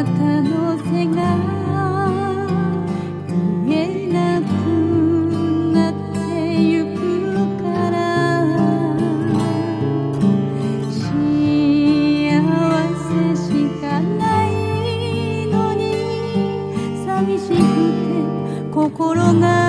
なたの背が見えなくなってゆくから幸せしかないのに寂しくて心が